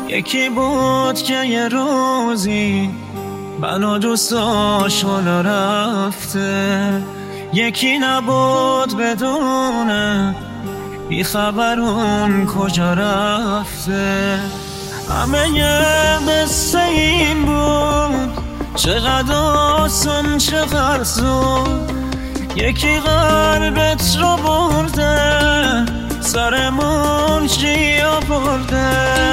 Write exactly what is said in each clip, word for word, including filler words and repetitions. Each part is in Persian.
یکی بود که یه روزی منو دوست داشت حالا رفته، یکی نبود بدونه بی خبر اون کجا رفته. همه یه قصه این بود، چقدر آسان چقدر زود، یکی قلبت رو برده سرمون چی آورده.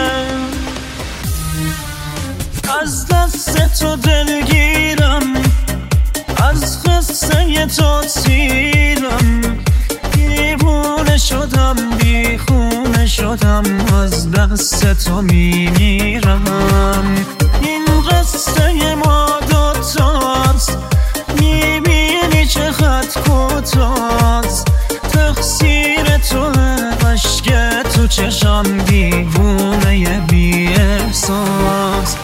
از دست تو دلگیرم، از قصه تو تیرم، دیوونه شدم بیخونه شدم، از دست تو میمیرم. این قصه ما دوتاست، میبینی چقدر کوتاست، تقصیر تو عشق تو چشم دیوونه بی احساس.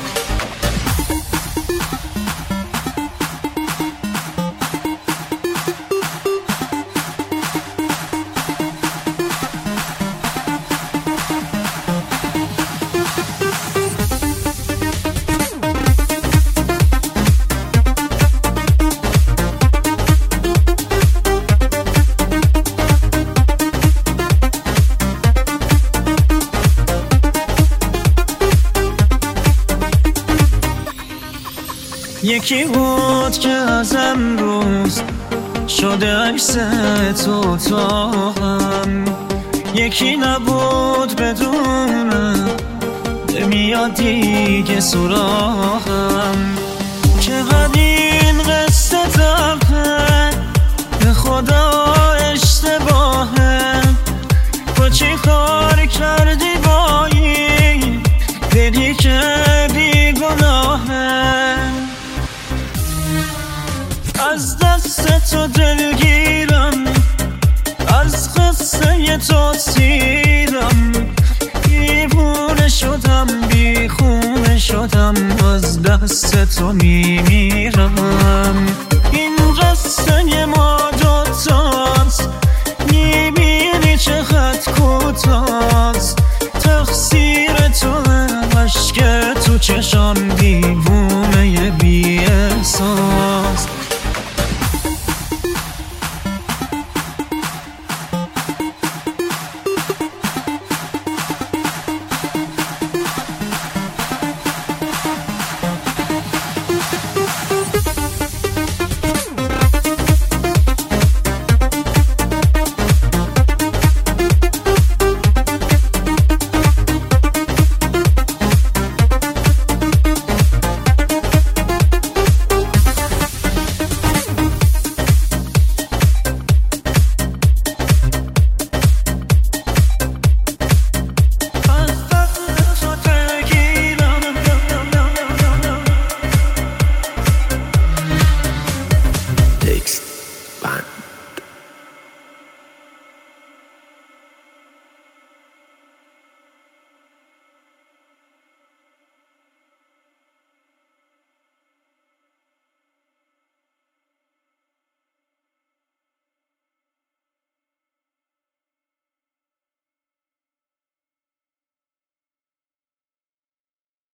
یکی بود که از امروز شده عکس تو تا هم، یکی نبود بدونه نمیاد دیگه سراغم. چقدر این قصه دقه به خدا اشتباهه، تو چی کار کردی با این دلی که بی گناهه. از دست تو دلگیرم، از قصه تو تیرم، دیوونه شدم بیخونه شدم، از دست تو میمیرم.